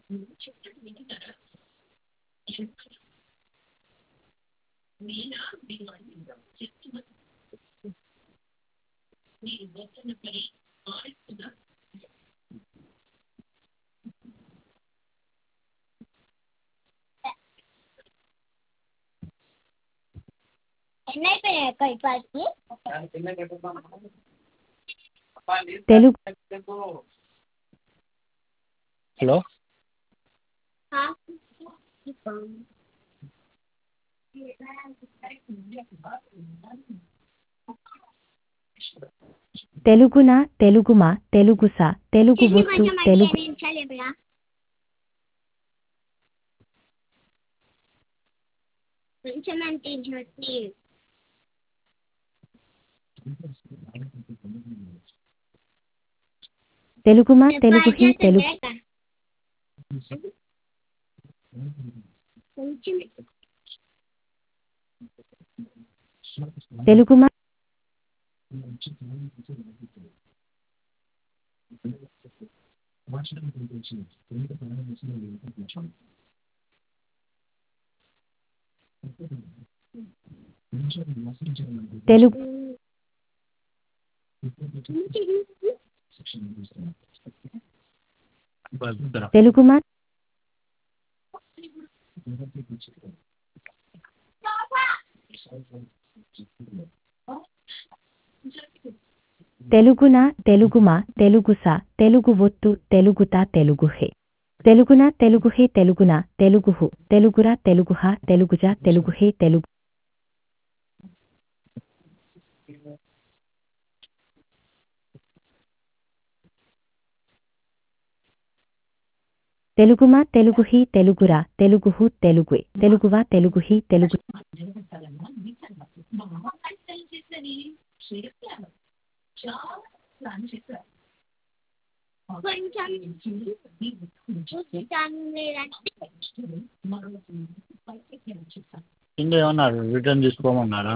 ఎన్నైపోయాయి ఇప్పటికి తెలుగు. హలో తెలుగున తెలుగుమ తెలుగుస తెలుగు ఒత్తు తెలుగు. తెలుగుమ తెలుగుహి తెలుగు. తెలుగుమ తెలుగు తెలుగుమ తెలుగున తెలుగుమ తెలుగుస తెలుగు ఒత్తు తెలుగుత తెలుగుహే. తెలుగున తెలుగుహే తెలుగున తెలుగుహు తెలుగుర తెలుగుహ తెలుగుజ తెలుగుహే తెలుగు. తెలుగుమ తెలుగుహి తెలుగుర తెలుగుహు తెలుగుయ్ తెలుగువ తెలుగుహి తెలుగు. ఇంకా ఏమన్నారు రిటర్న్ తీసుకోమన్నారా?